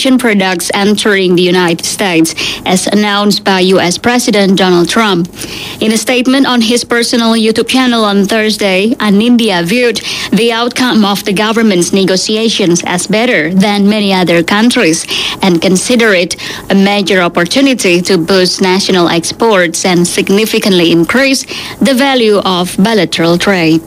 products entering the United States, as announced by U.S. President Donald Trump. In a statement on his personal YouTube channel on Thursday, Anindya viewed the outcome of the government's negotiations as better than many other countries and consider it a major opportunity to boost national exports and significantly increase the value of bilateral trade.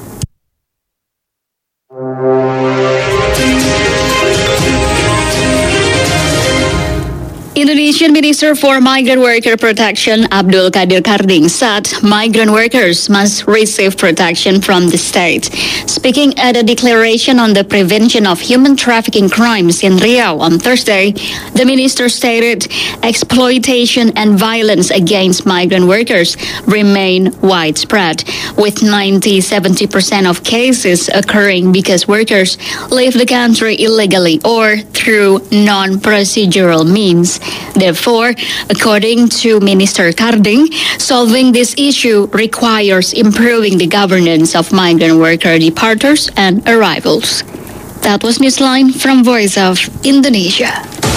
Indonesian Minister for Migrant Worker Protection Abdul Qadir Karding said migrant workers must receive protection from the state. Speaking at a declaration on the prevention of human trafficking crimes in Riau on Thursday, the minister stated exploitation and violence against migrant workers remain widespread, with 90-70% of cases occurring because workers leave the country illegally or through non-procedural means. Therefore, according to Minister Karding, solving this issue requires improving the governance of migrant worker departures and arrivals. That was Newsline from Voice of Indonesia.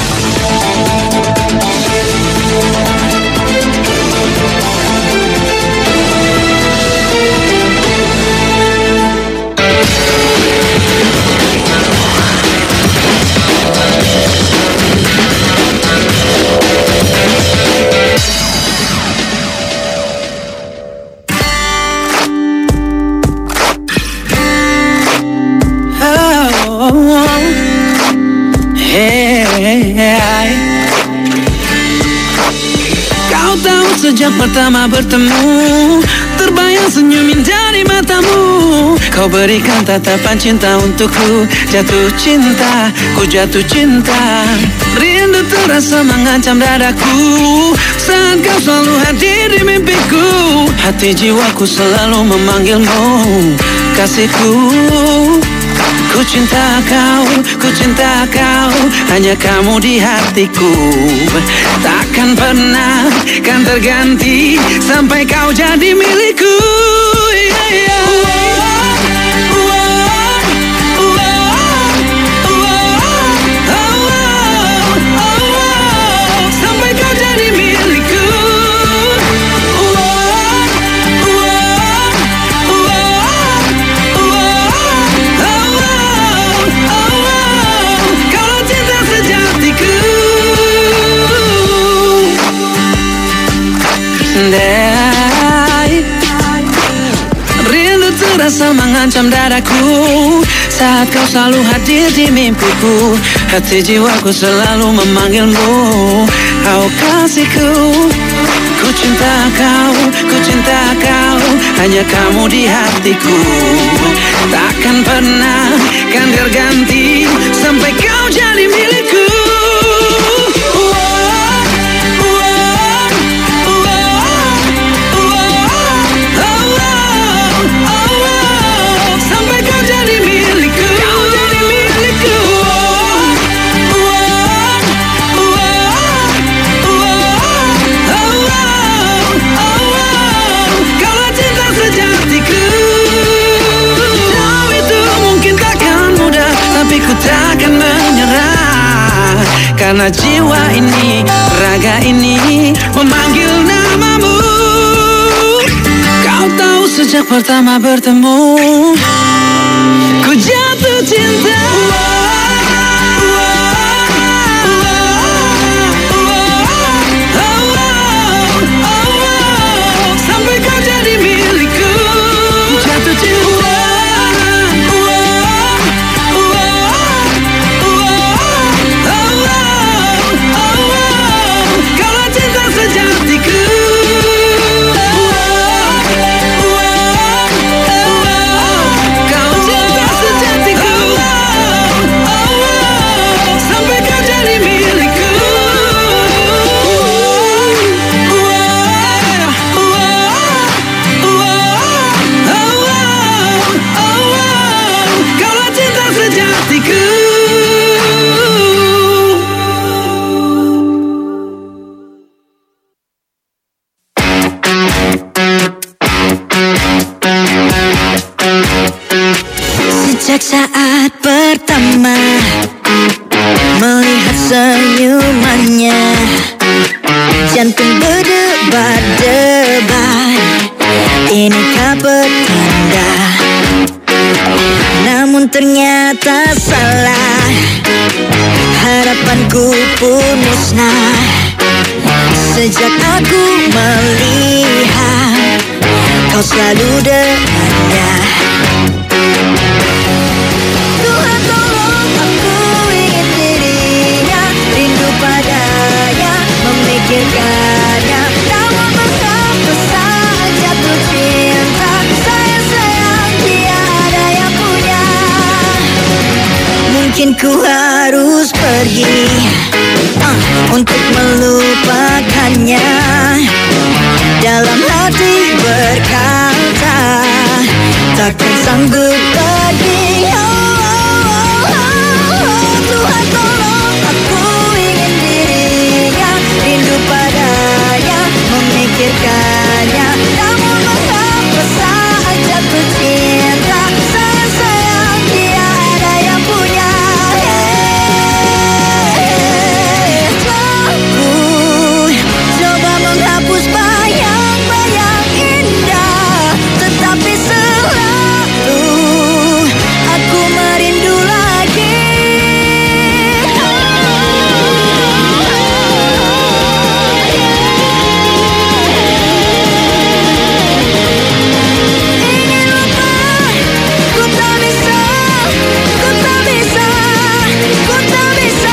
Kau tahu sejak pertama bertemu, terbayang senyumin dari matamu. Kau berikan tatapan cinta untukku, jatuh cinta, ku jatuh cinta. Rindu terasa mengancam dadaku, saat kau selalu hadir di mimpiku. Hati jiwaku selalu memanggilmu, kasihku. Ku cinta kau, hanya kamu di hatiku. Takkan pernah kan terganti sampai kau jadi milikku. Sampai kau jadi milikku. Rindu terasa mengancam dadaku, saat kau selalu hadir di mimpiku. Hati jiwaku selalu memanggilmu, oh kasihku. Ku cinta kau, hanya kamu di hatiku. Takkan pernah kan terganti sampai kau jadi milikku. Ku takkan menyerah, karena jiwa ini, raga ini memanggil namamu. Kau tahu sejak pertama bertemu, ku jatuh cinta. Sampai kau jadi milikku, ku jatuh cinta. senyumannya. Jantung berdebar-debar, inikah petanda? Namun ternyata salah, harapanku pun musnah sejak aku melihat kau selalu dengannya. Tuhan tolong, aku ingin dirinya, rindu padanya, memikirkannya. Namun mengapa saat jatuh cinta, sayang-sayang dia ada yang punya. Mungkin ku harus pergi untuk melupakannya. Dalam hati berkata, takkan sanggup lagi. Tuhan tolong, aku ingin dirinya, rindu padanya, memikirkannya. Namun mengapa saat jatuh cinta, sayang-sayang dia ada yang punya. Aku coba menghapus bayang-bayang indah, tetapi selalu aku merindu lagi. Ingin lupa, ku tak bisa, ku tak bisa, ku tak bisa.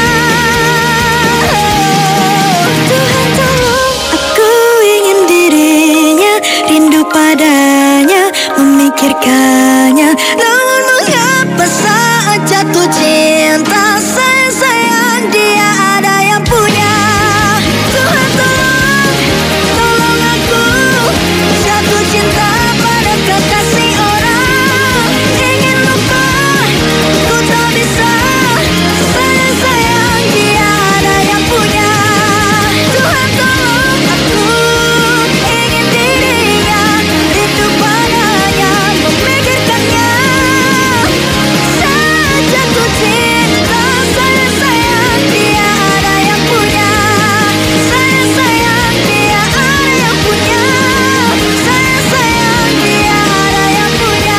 Tuhan tolong, aku ingin dirinya, rindu padanya, memikirkannya. Namun mengapa saat jatuh cinta, sayang-sayang dia ada yang punya. Tuhan tolong, tolong aku jatuh cinta pada kekasih orang. Ingin lupa, ku tak bisa, sayang-sayang dia ada yang punya. Tuhan tolong, aku ingin dirinya, rindu padanya, memikirkannya. Saat jatuh cinta, sayang-sayang dia ada yang punya. Sayang-sayang dia ada yang punya. Sayang-sayang dia ada yang punya.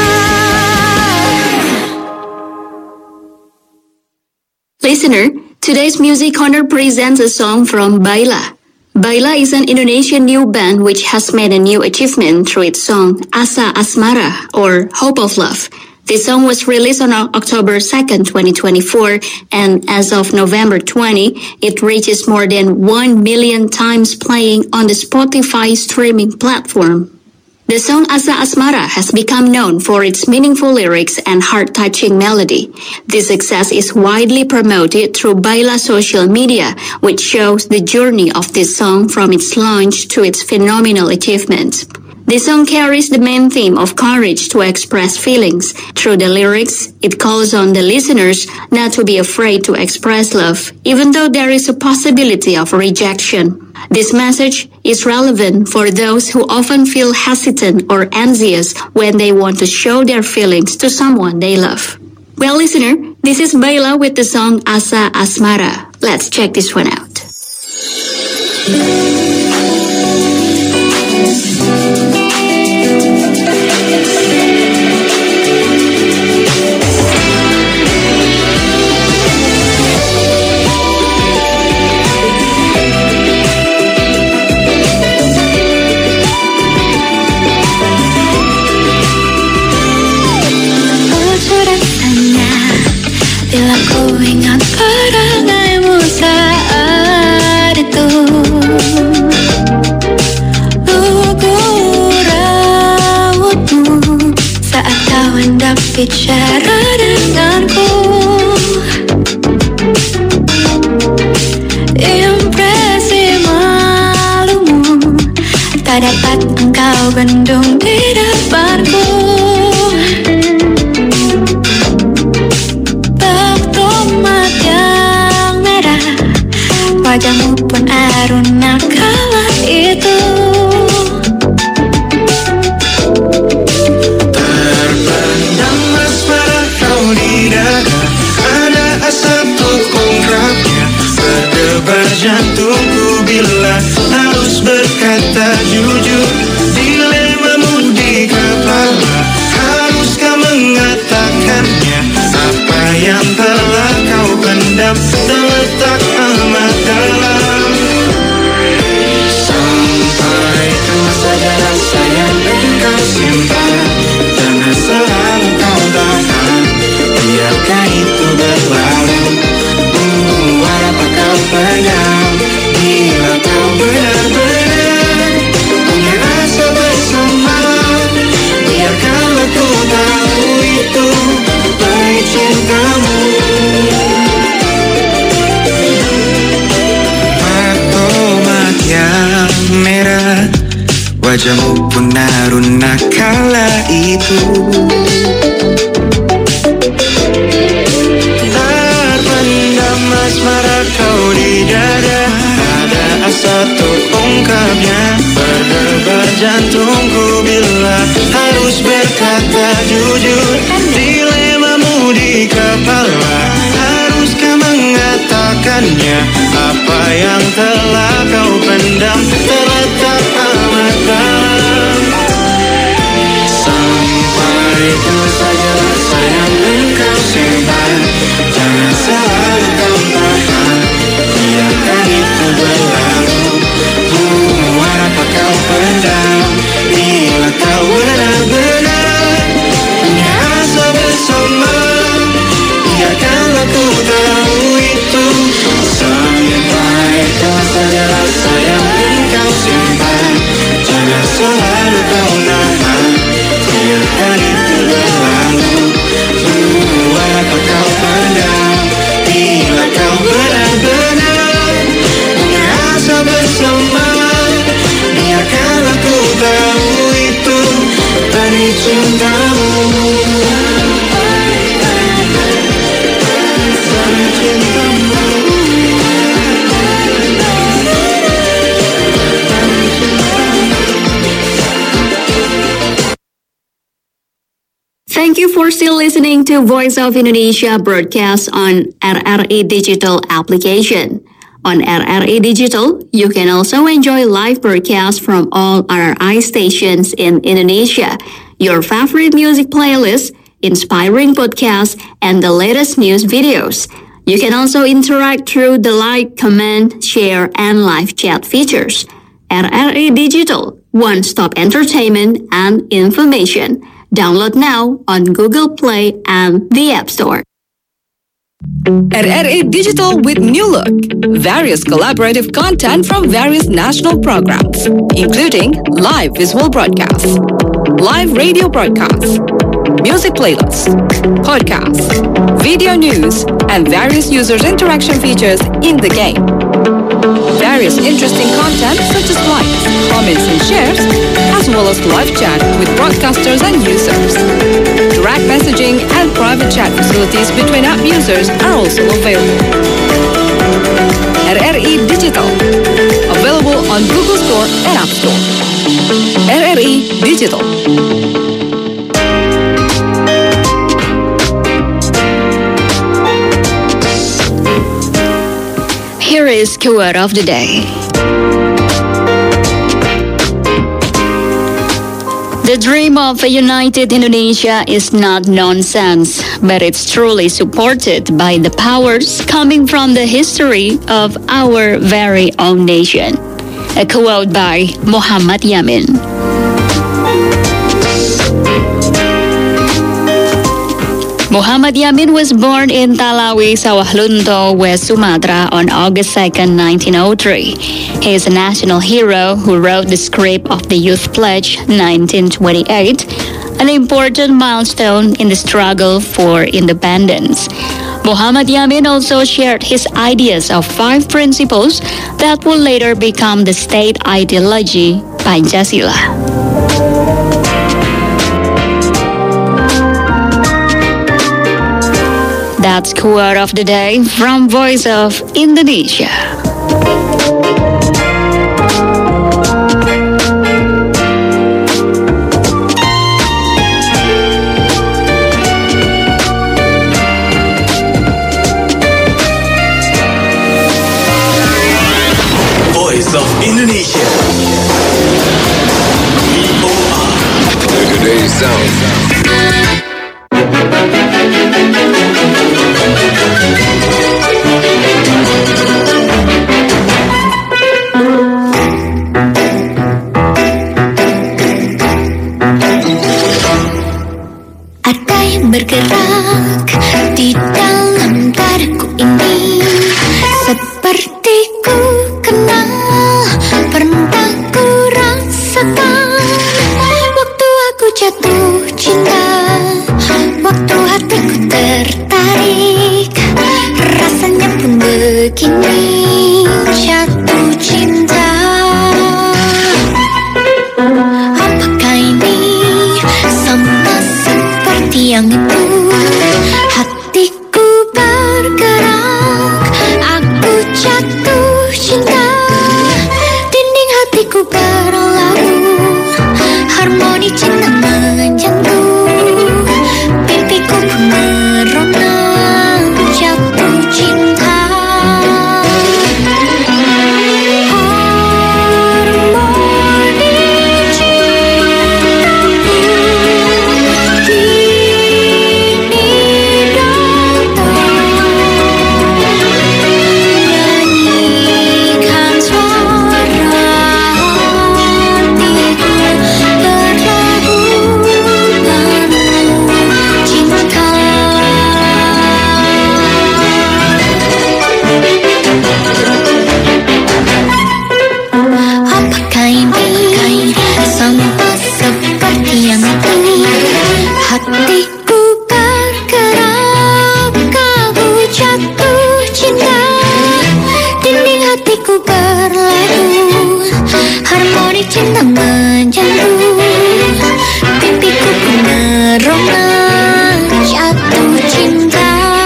Listener, today's Music Corner presents a song from Baila. Baila is an Indonesian new band which has made a new achievement through its song Asa Asmara, or Hope of Love. This song was released on October 2nd, 2024, and as of November 20, it reaches more than 1 million times playing on the Spotify streaming platform. The song Asa Asmara has become known for its meaningful lyrics and heart-touching melody. This success is widely promoted through Baila social media, which shows the journey of this song from its launch to its phenomenal achievements. This song carries the main theme of courage to express feelings. Through the lyrics, it calls on the listeners not to be afraid to express love, even though there is a possibility of rejection. This message is relevant for those who often feel hesitant or anxious when they want to show their feelings to someone they love. Well, listener, this is Baila with the song Asa Asmara. Let's check this one out. Bila ku ingat perangaimu saat itu, lugu rautmu saat kau hendak bicara denganku. Impresi malumu tak dapat engkau bendung di depanku. Wajahmu pun aruna kala itu. Terpendam asmara kau di dada, ada asa untuk ungkapnya. jantungku bila harus berkata jujur. Dilemamu di kepala, haruskah mengatakannya? Apa yang telah kau pendam terletak amat dalam. Sampai ke saja rasa yang engkau simpan, jangan selalu kau tahan, biarkan itu berlalu. Apa kau pendam bila kau benar-benar punya rasa bersama? Biarkanlah ku tahu itu baik cintamu. Mata yang merah, wajahmu pun naruna kala itu. Terpendam asmara kau di dada, ada asa untuk ungkapnya. Berdebar jantungku bila harus berkata jujur. Dilemamu di kepala, haruskah mengatakannya? Apa yang telah kau pendam terletak amat dalam. Sampai itu saja rasa yang engkau simpan, jangan selalu kau tahan, biarkan itu berlalu. Apa kau pendam bila kau benar-benar punya asa bersama? Biarkanlah ku tahu itu. Sampai itu saja rasa yang engkau simpan, jangan selalu kau nahan, biarkan itu berlalu. Apa kau pendam bila kau benar-benar punya asa bersama? Biarkanlah ku tahu itu dari cintamu. Dari cintamu. Thank you for still listening to Voice of Indonesia broadcast on RRI Digital application. On RRI Digital, you can also enjoy live broadcasts from all RRI stations in Indonesia, your favorite music playlist, inspiring podcasts, and the latest news videos. You can also interact through the like, comment, share, and live chat features. RRI Digital, one-stop entertainment and information. Download now on Google Play and the App Store. RRI Digital with new look. Various collaborative content from various national programs, including live visual broadcasts, live radio broadcasts, music playlists, podcasts, video news, and various users' interaction features in the game. Various interesting content such as likes, comments, and shares, as well as live chat with broadcasters and users. Direct messaging and private chat facilities between app users are also available. RRI Digital, available on Google Store and App Store. RRI Digital. Here is keyword of the day. The dream of a united Indonesia is not nonsense, but it's truly supported by the powers coming from the history of our very own nation. A quote by Muhammad Yamin. Muhammad Yamin was born in Talawi, Sawah Lunto, West Sumatra on August 2nd, 1903. He is a national hero who wrote the script of the Youth Pledge 1928, an important milestone in the struggle for independence. Muhammad Yamin also shared his ideas of 5 principles that would later become the state ideology, Pancasila. That's quote of the day from Voice of Indonesia. Voice of Indonesia. VOA. Today's sound. Ada yang bergerak di dalam dadaku ini, seperti ku kenal, pernah ku rasakan waktu aku jatuh cinta, waktu hatiku tertarik, rasanya pun begini, jatuh cinta. Apakah ini sama seperti yang itu? Hatiku bergerak, aku jatuh cinta, dinding hatiku berlalu, harmoni cinta menjangkau, pipiku pun merona, jatuh cinta. Hatiku bergerak, aku jatuh cinta, dinding hatiku berlalu, harmoni cinta menjangkau, pipiku pun merona, jatuh cinta.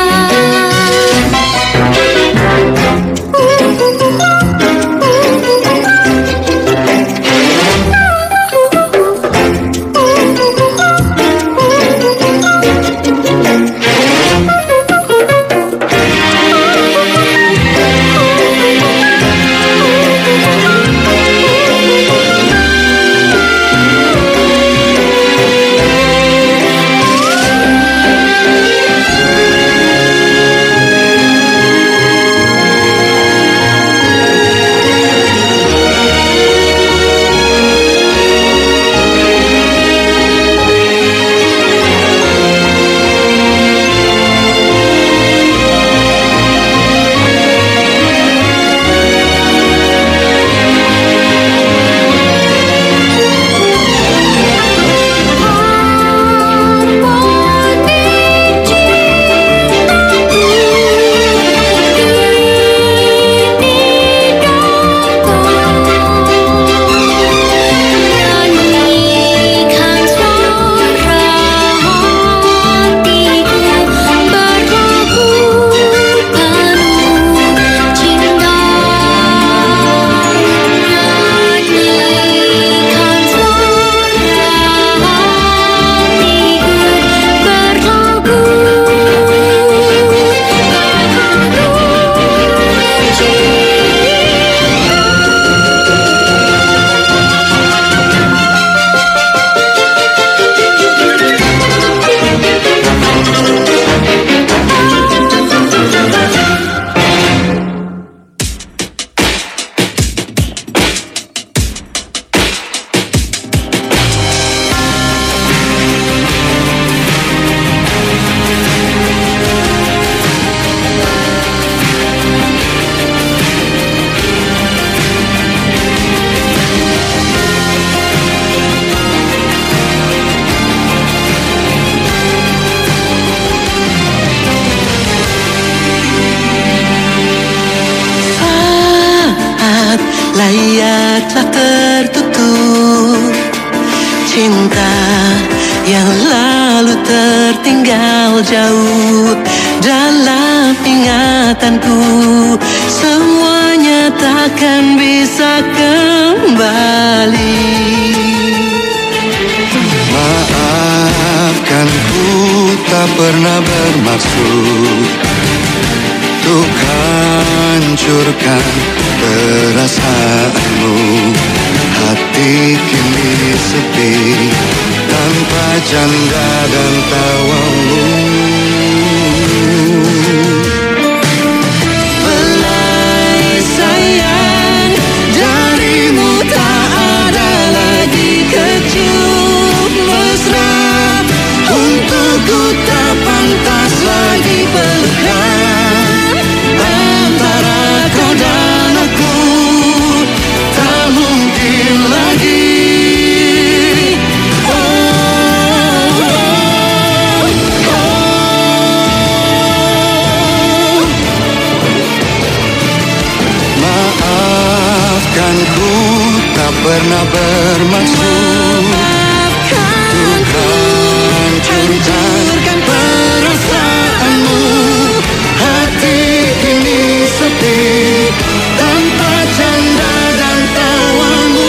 layar telah tertutup, cinta yang lalu tertinggal jauh dalam ingatanku, semuanya takkan bisa kembali. Maafkan ku tak pernah bermaksud untuk hancurkan perasaanmu. Hati kini sepi tanpa canda dan tawamu. Belai sayang, darimu tak ada lagi kecup mesra. Untukku tak pantas lagi pelukan antara kau dan aku. Tak mungkin lagi. Maafkan ku tak pernah bermaksud untuk hancurkan perasaanmu. Hati kini sepi tanpa canda dan tawamu.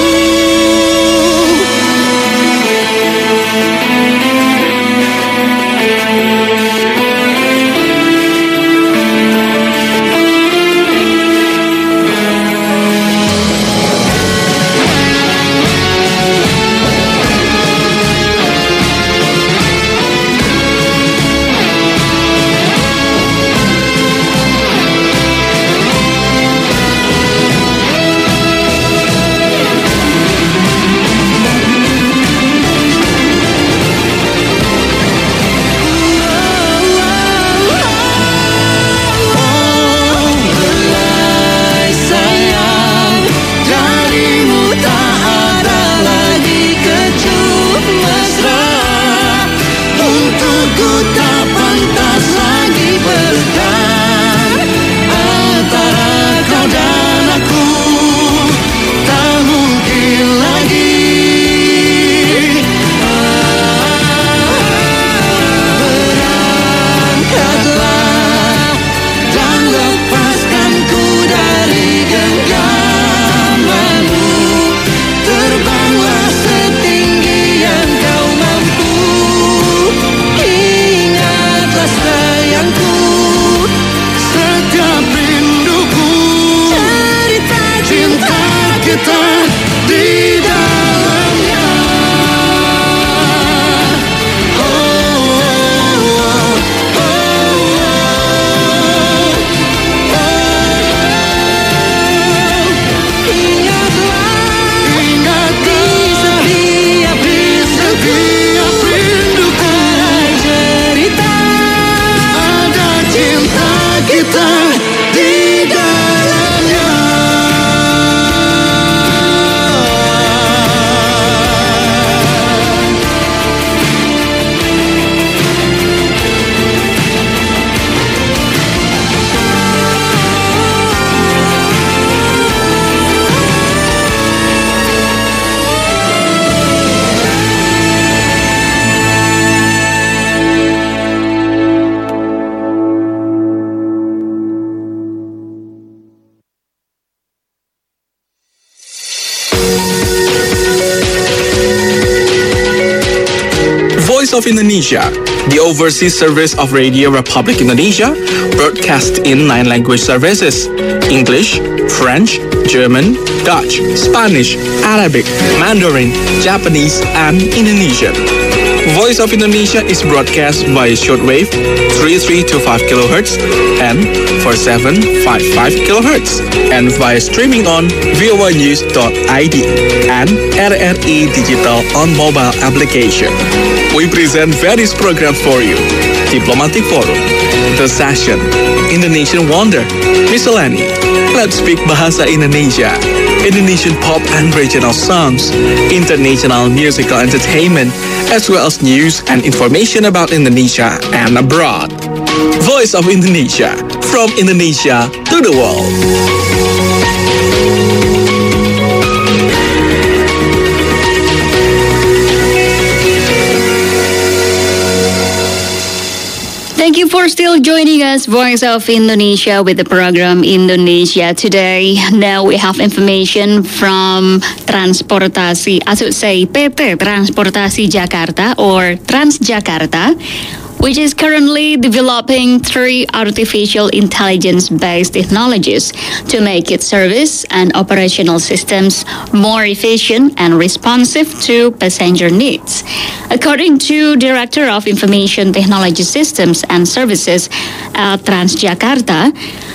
of Indonesia, the overseas service of Radio Republic Indonesia, broadcast in 9 language services: English, French, German, Dutch, Spanish, Arabic, Mandarin, Japanese, and Indonesian. Voice of Indonesia is broadcast by shortwave 3325 kHz and 4755 kHz and via streaming on voanews.id and RRI Digital on mobile application. We present various programs for you: Diplomatic Forum, The Session, Indonesian Wonder, Miscellany, Let's Speak Bahasa Indonesia, Indonesian pop and regional songs, international musical entertainment, as well as news and information about Indonesia and abroad. Voice of Indonesia, from Indonesia to the world. Thank you for still joining us, Voice of Indonesia, with the program Indonesia Today. Now we have information from Transportasi, I should say PT Transportasi Jakarta or Transjakarta. which is currently developing 3 artificial intelligence-based technologies to make its service and operational systems more efficient and responsive to passenger needs. According to Director of Information Technology Systems and Services at Transjakarta,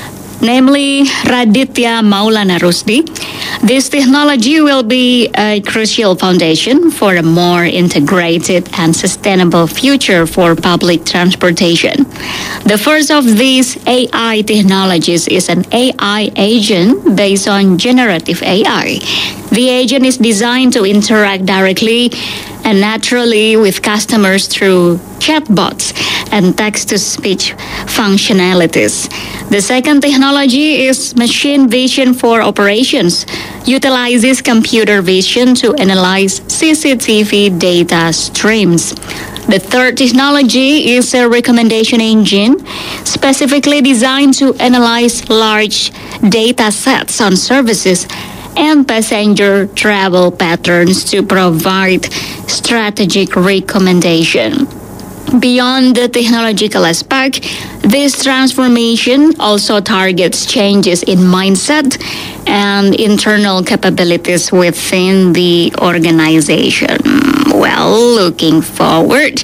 namely Raditya Maulana Rusdi, this technology will be a crucial foundation for a more integrated and sustainable future for public transportation. The first of these AI technologies is an AI agent based on generative AI. The agent is designed to interact directly and naturally with customers through chatbots and text-to-speech functionalities. The second technology is machine vision for operations, utilizes computer vision to analyze CCTV data streams. The third technology is a recommendation engine specifically designed to analyze large data sets on services and passenger travel patterns to provide strategic recommendation. Beyond the technological aspect, this transformation also targets changes in mindset and internal capabilities within the organization. Well, looking forward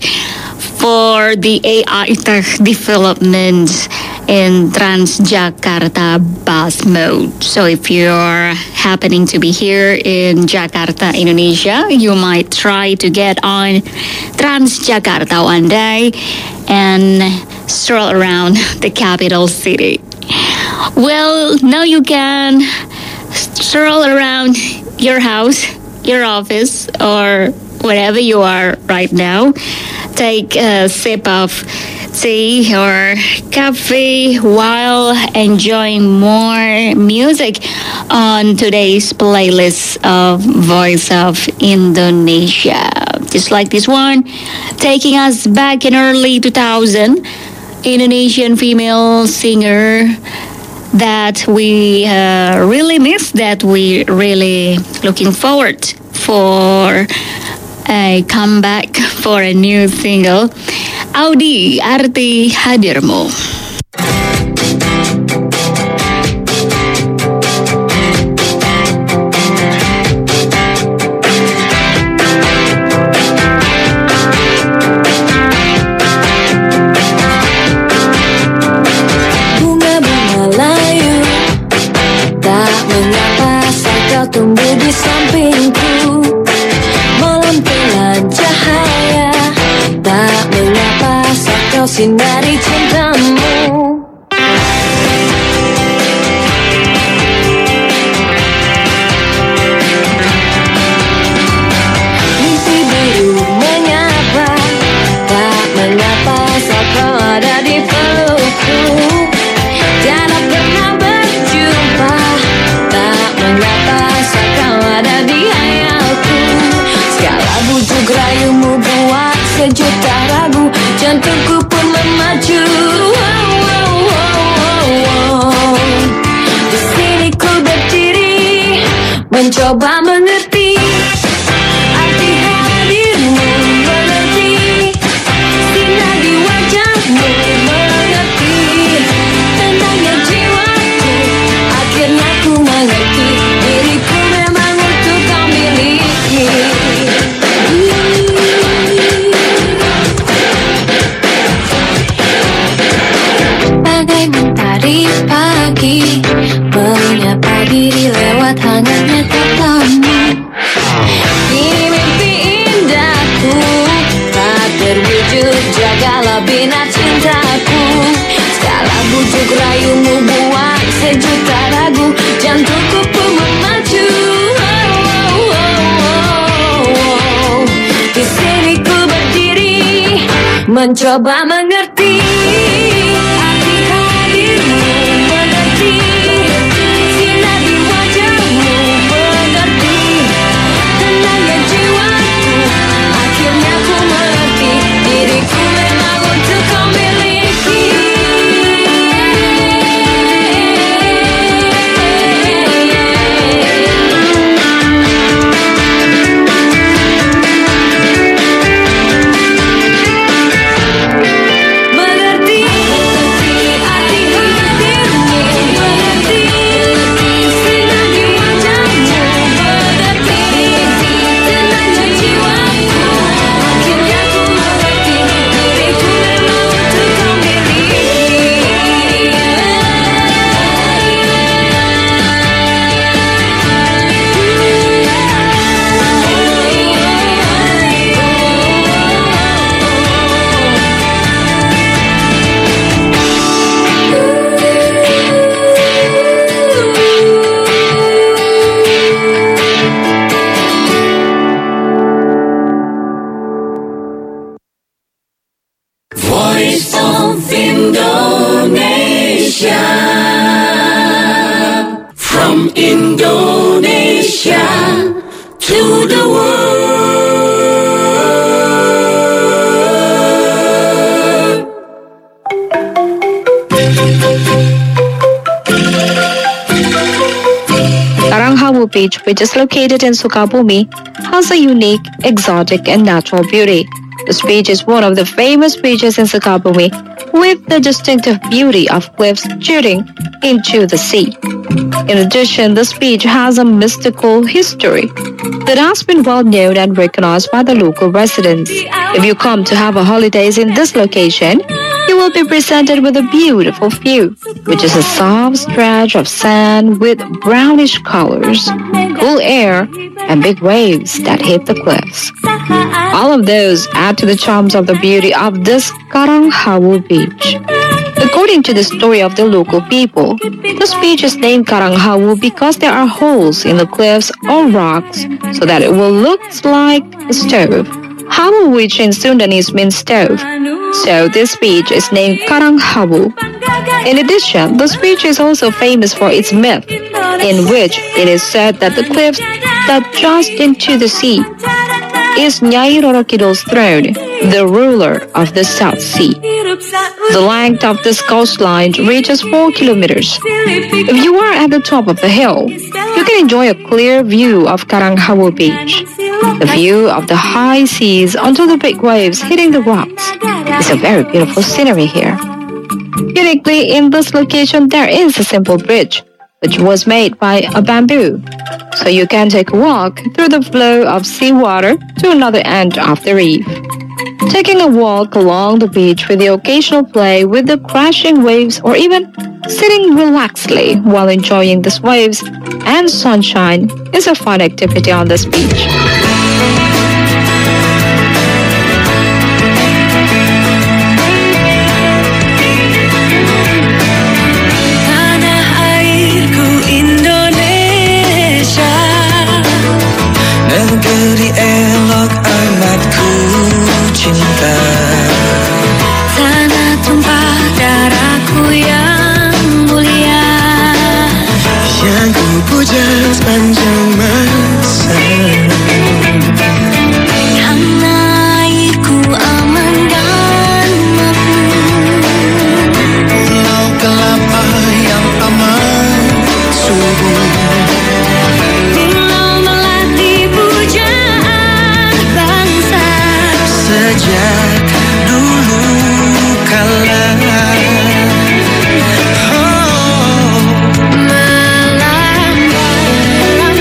for the AI tech development in Transjakarta bus mode. So if you're happening to be here in Jakarta, Indonesia, you might try to get on Transjakarta one day and stroll around the capital city. Well, now you can stroll around your house, your office, or wherever you are right now. Take a sip of tea or coffee while enjoying more music on today's playlist of Voice of Indonesia. Just like this one, taking us back in early 2000, Indonesian female singer that we really miss, that we really looking forward for a comeback for a new single. Audi Arti Hadirmu. Bunga-bunga layu, tak mengapa saat kau tumbuh di sampingku. Malam telah cahaya, tak mengapa saat kau sinari cintamu. Mimpi biru menyapa, tak mengapa saat kau ada di pelukku. Tiada pernah berjumpa, tak mengapa saat kau ada di hayalku. Segala bujuk rayumu buat sejuta ragu, jantungku pun memacu. Di sini ku berdiri, mencoba mengerti arti hadirmu, mengerti sinar di wajahmu, mengerti tentangnya jiwaku. Akhirnya ku mengerti diriku memang untuk kau miliki. Bagai mentari pagi, menyapa diri lewat hangatnya tatamu. Ini mimpi indahku, tak terwujud, jagalah bina cintaku. Segala bujuk rayumu buat sejuta ragu, jantungku pun memacu. Di sini ku berdiri, mencoba mengerti arti hadirmu, mengerti sinar di wajahmu, mengerti tenangnya jiwaku. Akhirnya ku mengerti diriku memang untuk kau miliki. Hawu Beach, which is located in Sukabumi, has a unique, exotic, and natural beauty. This beach is one of the famous beaches in Sukabumi, with the distinctive beauty of cliffs jutting into the sea. In addition, this beach has a mystical history that has been well known and recognized by the local residents. If you come to have a holidays in this location, you will be presented with a beautiful view, which is a soft stretch of sand with brownish colors, cool air, and big waves that hit the cliffs. All of those add to the charms of the beauty of this Karang Hawu Beach. According to the story of the local people, this beach is named Karang Hawu because there are holes in the cliffs or rocks so that it will look like a stove. Hawu, which in Sundanese means stove. So this beach is named Karang Hawu. In addition, this beach is also famous for its myth, in which it is said that the cliffs that just into the sea is Nyai Roro Kidul's throne, the ruler of the South Sea. The length of this coastline reaches 4 kilometers. If you are at the top of the hill, you can enjoy a clear view of Karang Hawu Beach. The view of the high seas until the big waves hitting the rocks is a very beautiful scenery here. Uniquely, in this location, there is a simple bridge, which was made by a bamboo. So you can take a walk through the flow of seawater to another end of the reef. Taking a walk along the beach with the occasional play with the crashing waves or even sitting relaxedly while enjoying the waves and sunshine is a fun activity on this beach. Negeri elok amat ku cinta, Tanah tumpah darahku yang mulia, yang ku puja sepanjang masa. karena airku aman dan makmur. Pulau kelapa yang aman subur, Pulau melati pujaan bangsa. sejak dulu kala. Melambang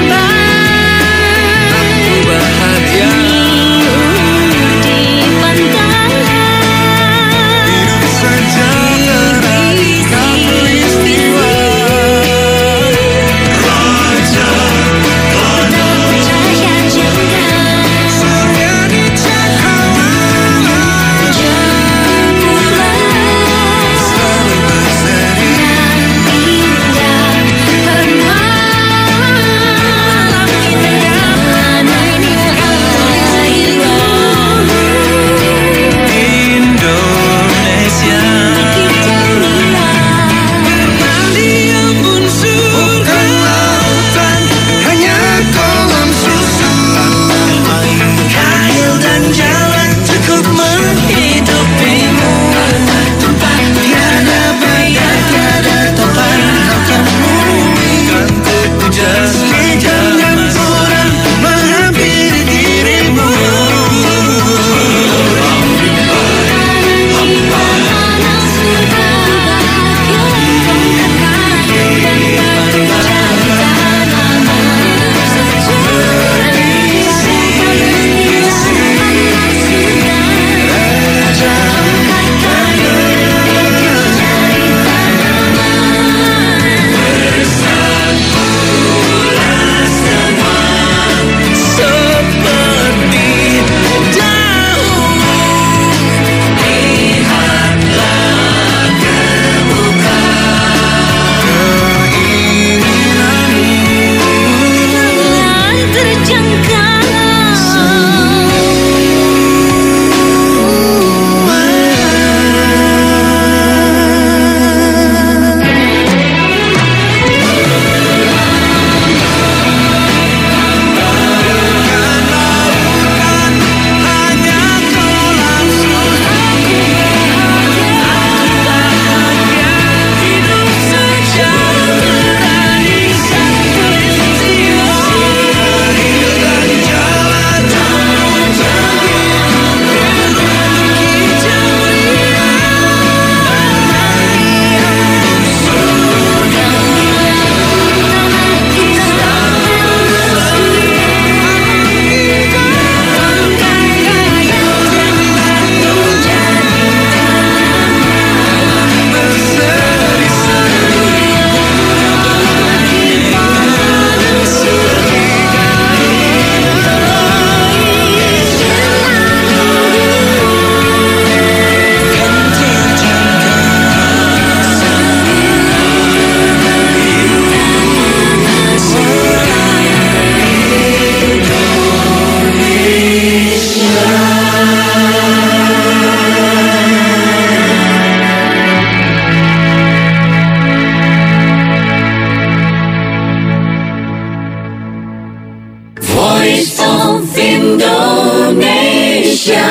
Voice of Indonesia.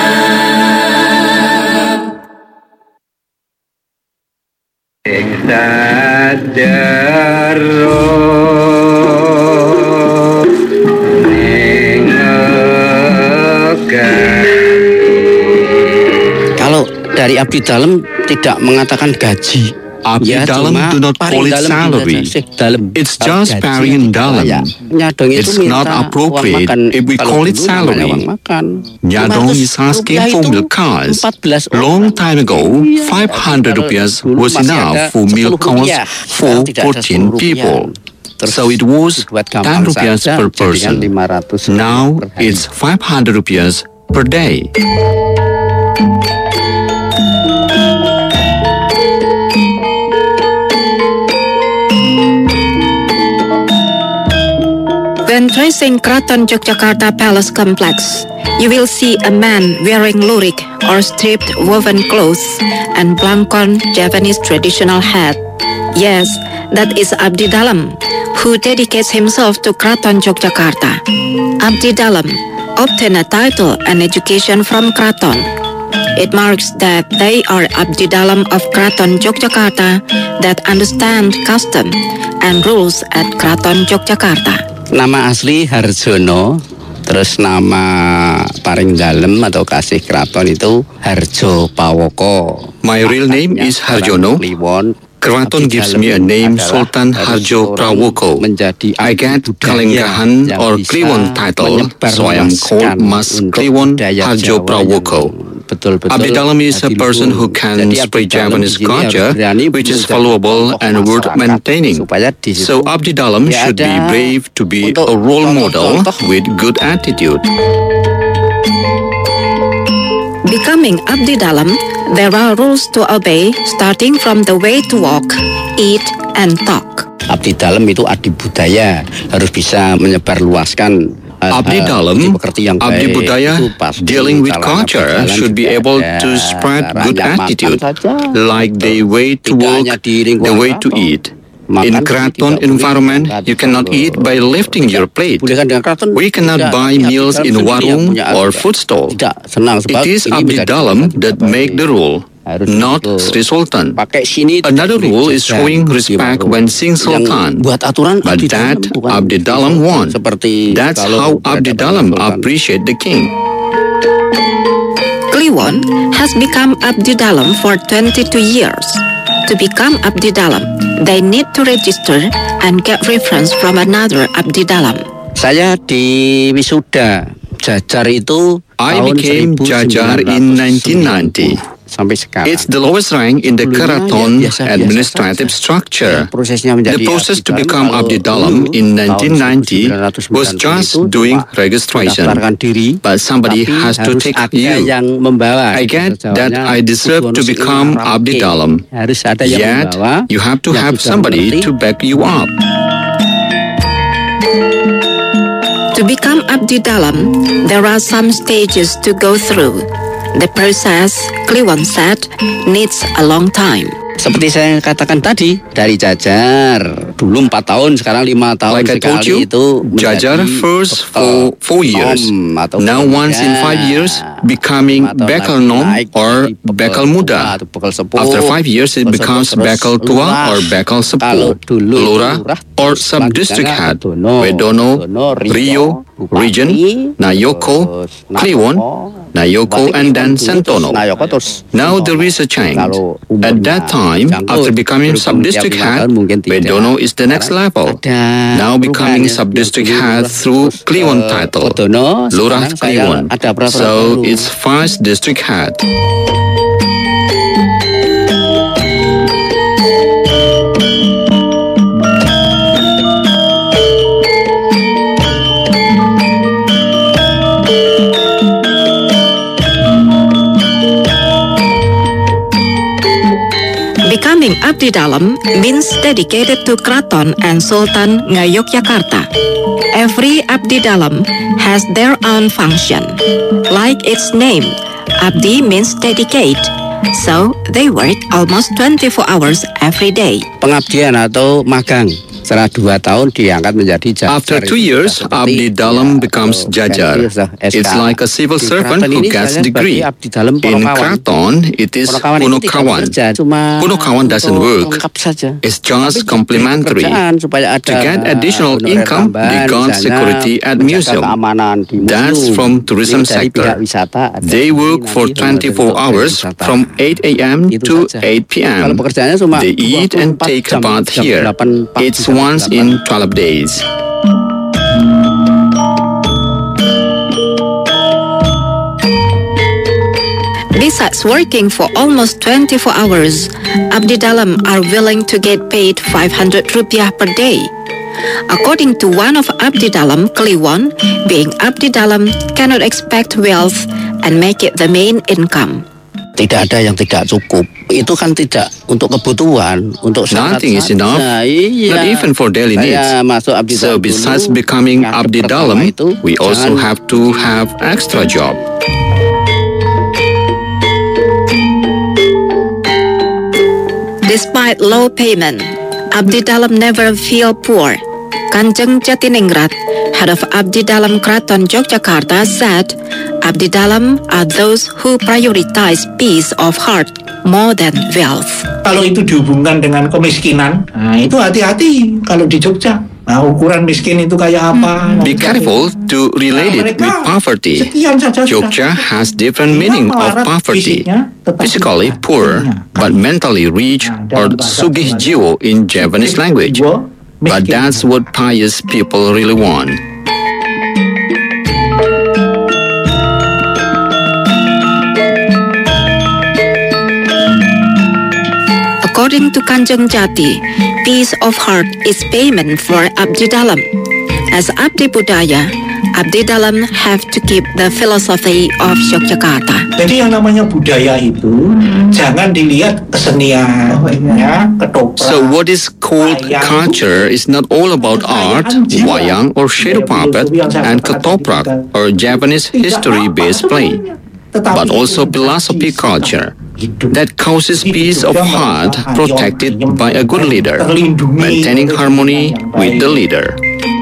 Kalau dari abdi dalam tidak mengatakan gaji. Abdi dalam do not call it salary. It's just paring dalam. It's not appropriate if we call it salary. Nyadong is asking for milk cows. Long time ago, 500 rupiahs was enough for milk cows for 14 people. So it was 10 rupiahs per person. Now it's 500 rupiahs per day. When tracing Kraton Yogyakarta Palace Complex, you will see a man wearing lurik or striped woven clothes and blangkon Japanese traditional hat. Yes, that is Abdi Dalam, who dedicates himself to Kraton Yogyakarta. Abdi Dalam obtain a title and education from Kraton. It marks that they are Abdi Dalam of Kraton Yogyakarta that understand custom and rules at Kraton Yogyakarta. Nama asli Harjono, terus nama paring dalem atau kasih kraton itu Harjo Pawoko. My real name is Harjono. Kraton gives me a name Sultan Harjo Prawoko. I get Kalenggahan or Kliwon title, so I am called Mas Kliwon Harjo Prawoko. Abdi Dalam is a person who can spread Japanese culture, which is valuable and worth maintaining. So Abdi Dalam should be brave to be a role model with good attitude. Becoming Abdi Dalam, there are rules to obey starting from the way to walk, eat, and talk. Abdi Dalam itu adi budaya, harus bisa menyebarluaskan Abdi Dalam, Abdi Budaya, dealing with culture, should be able to spread good attitude, like the way to walk, the way to eat. In Kraton environment, you cannot eat by lifting your plate. We cannot buy meals in warung or food stall. It is Abdi Dalam that make the rule, not Sri Sultan. Another rule is showing respect when seeing Sultan, but that Abdi Dalam won. That's how Abdi Dalam appreciate the king. Kliwon has become Abdi Dalam for 22 years. To become Abdi Dalam, they need to register and get reference from another Abdi Dalam. Saya di wisuda Jajar itu I became Jajar in 1990. It's the lowest rank in the Kraton administrative structure. The process to become Abdi Dalam in 1990 was just doing registration, but somebody has to take you. I get that I deserve to become Abdi Dalam, yet you have to have somebody to back you up. To become Abdi Dalam, there are some stages to go through. The process, Kliwon said, needs a long time. Seperti saya katakan tadi, dari Jajar dulu 4 tahun, sekarang 5 tahun like sekali. I told you, itu Jajar first for 4 years. Now once in 5 years, becoming Bekal Nom or Bekal Muda. After 5 years, it becomes Bekal Tua or Bekal Sepuh, Lurah or Sub-District Head, Wedono, Rio, Region, Nayoko, Kliwon, Nayoko, and then Sentono. Now there is a change. At that time, after becoming Sub-District Head, Wedono is the next level. Now becoming Sub-District Head through Kliwon title, Lurah Kliwon. So it's 5th District Head. Becoming Abdi Dalam means dedicated to Kraton and Sultan Ngayogyakarta. Every Abdi Dalam has their own function. Like its name, Abdi means dedicate. So they work almost 24 hours every day. Pengabdian atau magang. Setelah 2 tahun diangkat menjadi jajar. After 2 years, Abdi Dalam becomes jajar. It's like a civil servant who gets degree. In Kraton, it is Punokawan. Punokawan doesn't work. It's just complementary. To get additional income, they got security at museum. That's from tourism sector. They work for 24 hours from 8 a.m. to 8 p.m. They eat and take a bath here. It's once in 12 days. Besides working for almost 24 hours, Abdi Dalam are willing to get paid 500 rupiah per day. According to one of Abdi Dalam, Kliwon, being Abdi Dalam cannot expect wealth and make it the main income. Tidak ada yang tidak cukup. Itu kan tidak untuk kebutuhan, untuk nothing is enough, not even for daily needs. So besides becoming Abdi Dalam, we also have to have extra job. Despite low payment, Abdi Dalam never feel poor. Kanjeng Jatiningrat, head of Abdi Dalam Kraton Yogyakarta, said, Abdi Dalam are those who prioritize peace of heart more than wealth. Kalau itu dihubungkan dengan kemiskinan, nah itu hati-hati kalau di Jogja. Nah, ukuran miskin itu kayak apa? Be careful to relate it with poverty. Jogja has different meaning of poverty. Physically poor, but mentally rich, or sugih jiwo in Javanese language. But that's what pious people really want. According to Kanjeng Jati, peace of heart is payment for Abdi Dalam. As Abdi Budaya, Abdi Dalam have to keep the philosophy of Yogyakarta. Jadi yang namanya budaya itu jangan dilihat kesenian, ya, ketoprak. So what is called culture is not all about art, wayang or shadow puppet, and ketoprak or Japanese history-based play, but also philosophy culture. That causes peace of heart protected by a good leader, maintaining harmony with the leader.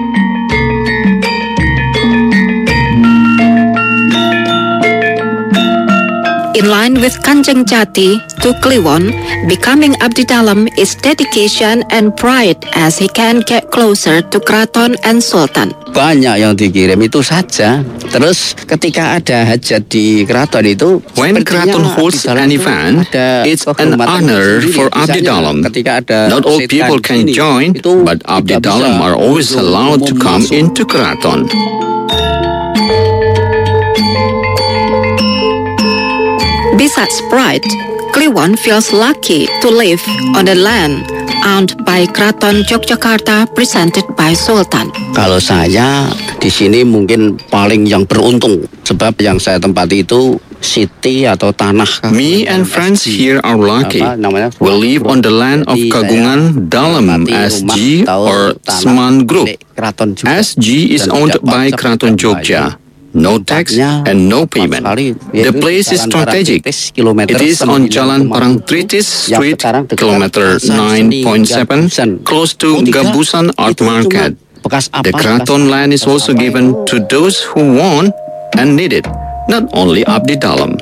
In line with Kanjeng Jati to Kliwon, becoming Abdi Dalam is dedication and pride as he can get closer to Kraton and Sultan. Banyak yang dikirim itu saja. Terus ketika ada hajat di Kraton itu, when Kraton holds an event, it's an honor for Abdi Dalam. Not all people can join, but Abdi Dalam are always allowed to come into Kraton. Besides pride, Kliwon feels lucky to live on the land owned by Kraton Yogyakarta presented by Sultan. Kalau saya di sini mungkin paling yang beruntung, sebab yang saya tempati itu city atau tanah. Me and friends here are lucky. We live on the land of Kagungan Dalam SG or Seman Group. SG is owned by Kraton Jogja. No tax and no payment. The place is strategic. It is on Jalan Parangtritis Street, kilometer 9.7, close to Gabusan Art Market. The Kraton land is also given to those who want and need it, not only Abdi Dalam.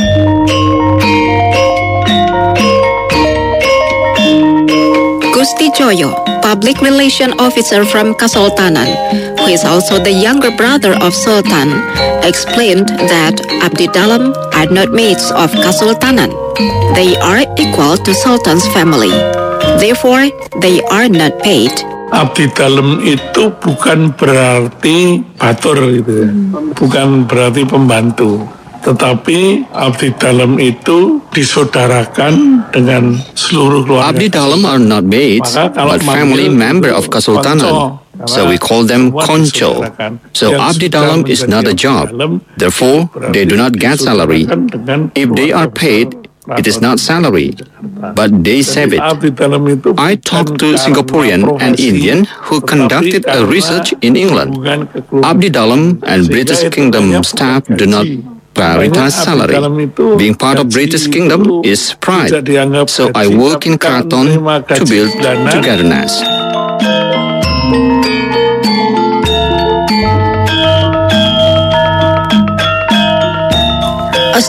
Gusti Joyo, public relation officer from Kesultanan, who is also the younger brother of Sultan, explained that Abdi Dalam are not mates of Kesultanan. They are equal to Sultan's family. Therefore, they are not paid. Abdi Dalam itu bukan berarti batur gitu ya. Bukan berarti pembantu. Tetapi Abdi Dalam itu disaudarakan dengan seluruh keluarga. Abdi Dalam are not mates, but family member of Kesultanan. So we call them konco. So Abdi Dalam is not a job. Therefore, they do not get salary. If they are paid, it is not salary, but they save it. I talked to Singaporean and Indian who conducted a research in England. Abdi Dalam and British Kingdom staff do not prioritize salary. Being part of British Kingdom is pride. So I work in Kraton to build togetherness.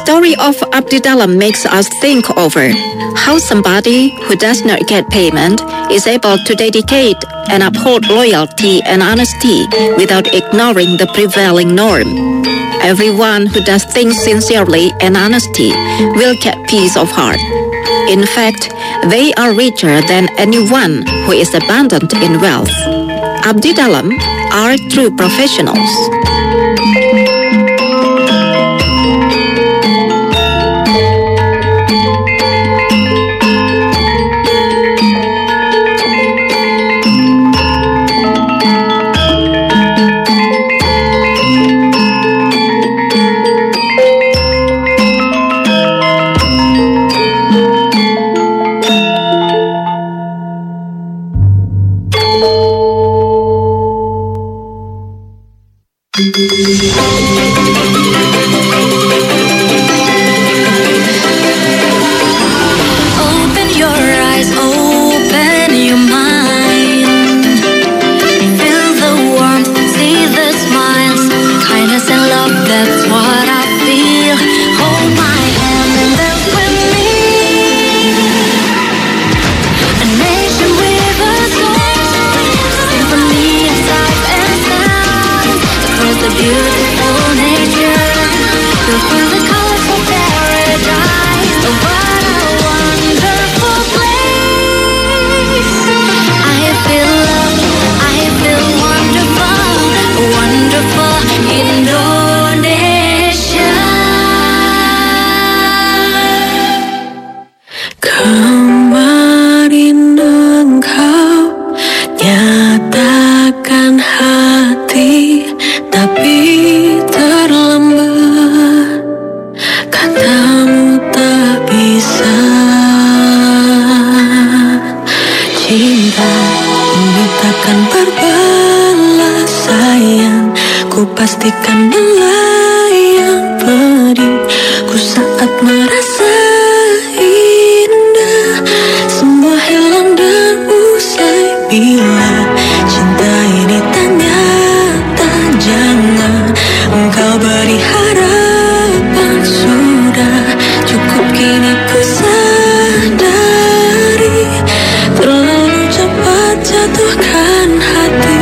story of Abdi Dalam makes us think over how somebody who does not get payment is able to dedicate and uphold loyalty and honesty without ignoring the prevailing norm. Everyone who does things sincerely and honesty will get peace of heart. In fact, they are richer than anyone who is abundant in wealth. Abdi Dalam are true professionals. Open your eyes, open your mind. Feel the warmth, see the smiles, kindness and love, that's what I feel. Hold my hand and dance with me. A nation with a soul, symphony of sight and sound. Across the beautiful nature, you'll feel the colors of paradise. Oh, what a wonderful place. I feel loved, I feel wonderful, wonderful Indonesia. Kemarin engkau nyatakan hati, tapi terlambat. Katamu tak bisa. Cinta ini takkan berbalas sayang. Ku pastikan melayang pedihku saat merasa indah. Semua hilang dan usai bila cinta ini tak nyata. Jangan engkau beri harapan, sudah cukup kini ku sadari terlalu cepat jatuhkan hati.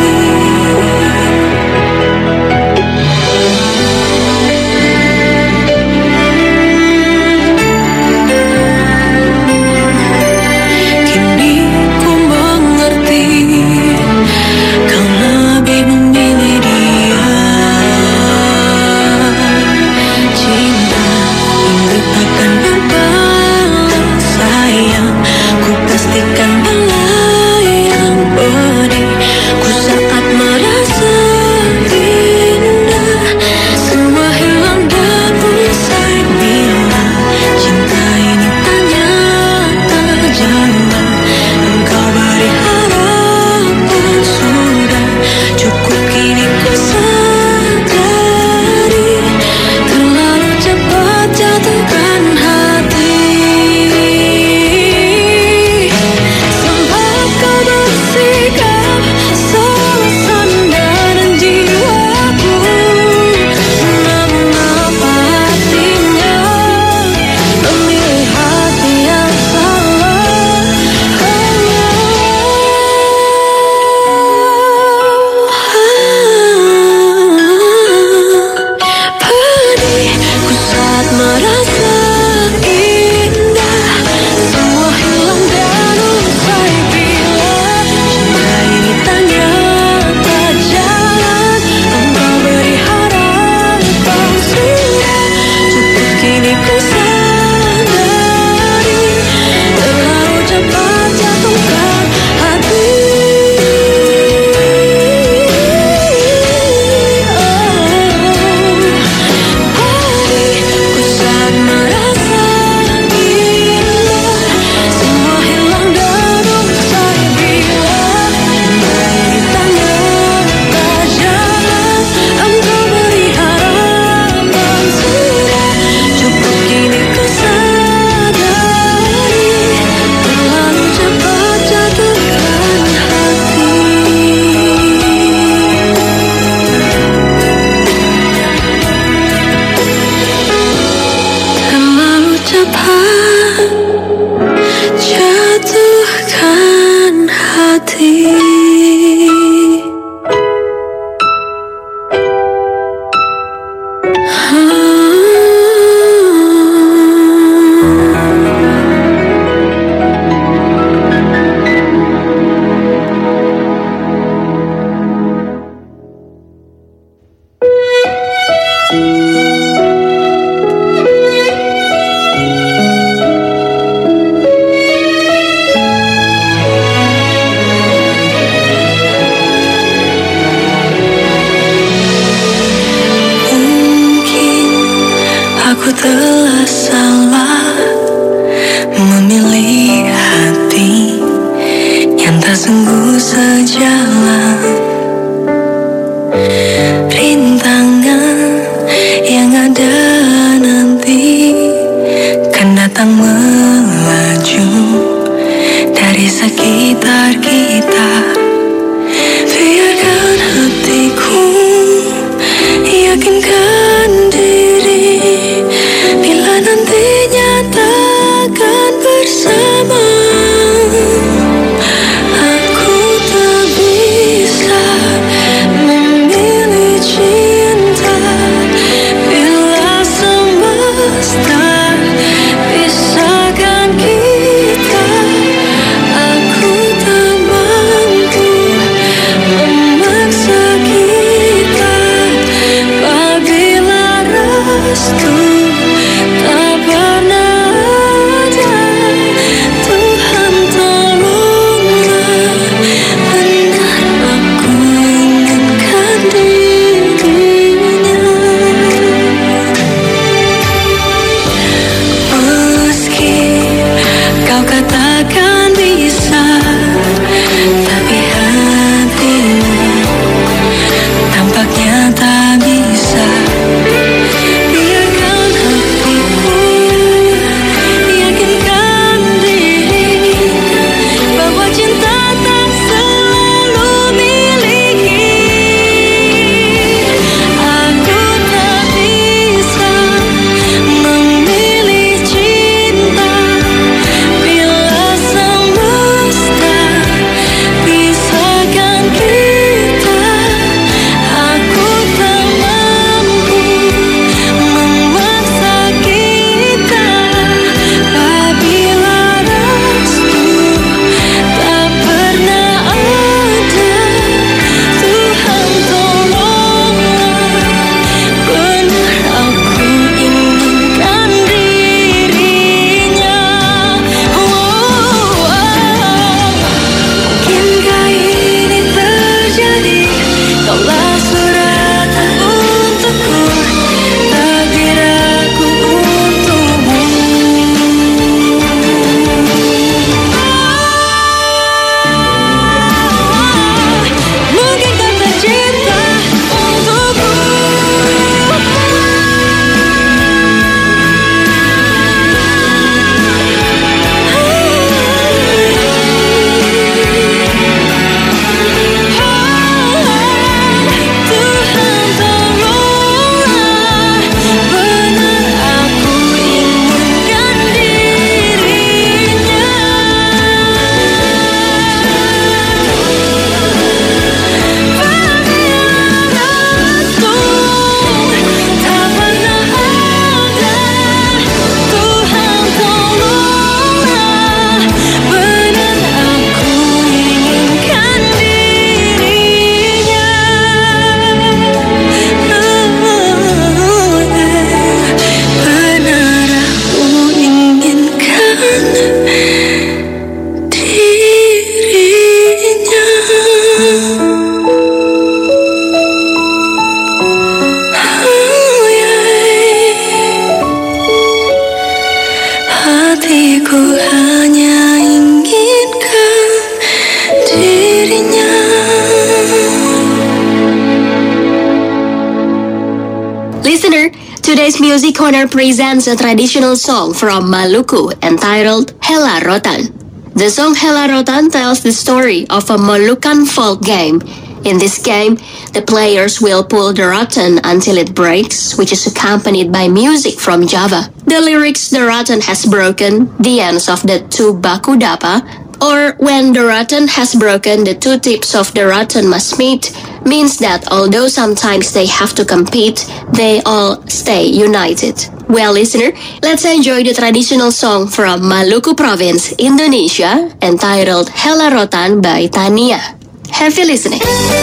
Today's Music Corner presents a traditional song from Maluku entitled Hela Rotan. The song Hela Rotan tells the story of a Moluccan folk game. In this game, the players will pull the rotan until it breaks, which is accompanied by music from Java. The lyrics "the rotan has broken, the ends of the two baku dapa," or "when the rotan has broken, the two tips of the rotan must meet," means that although sometimes they have to compete, they all stay united. Well, listener, let's enjoy the traditional song from Maluku Province, Indonesia, entitled Hela Rotan by Tania. Happy listening.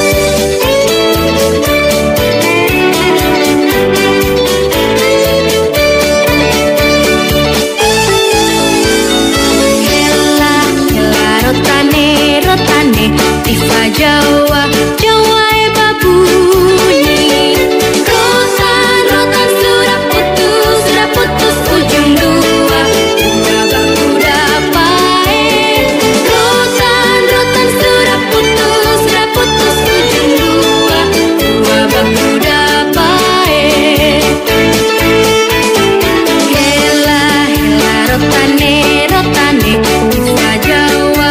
Rotane, rotane, tifa Jawa, Jawa babunyi. Rotan, rotan sudah putus ujung dua, dua baku dapai. Rotan, rotan sudah putus ujung dua, dua baku dapai. Hela, hela rotane, rotane, tifa Jawa.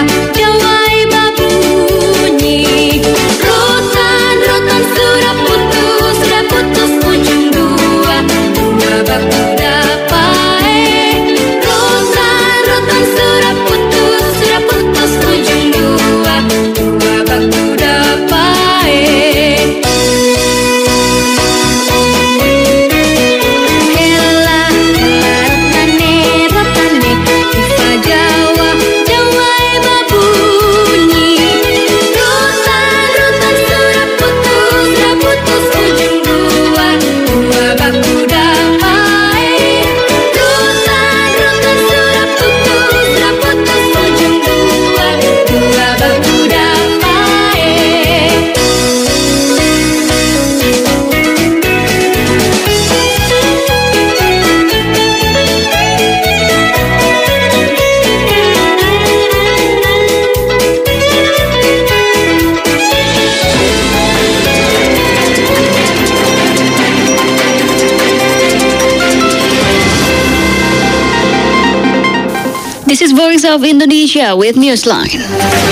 This is Voice of Indonesia with Newsline.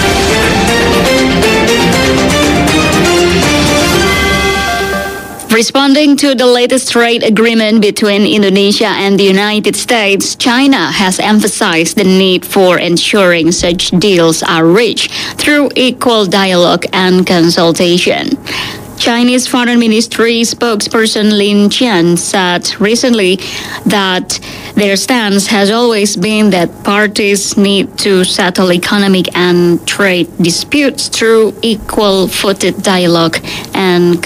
Responding to the latest trade agreement between Indonesia and the United States, China has emphasized the need for ensuring such deals are reached through equal dialogue and consultation. Chinese Foreign Ministry spokesperson Lin Jian said recently that their stance has always been that parties need to settle economic and trade disputes through equal-footed dialogue and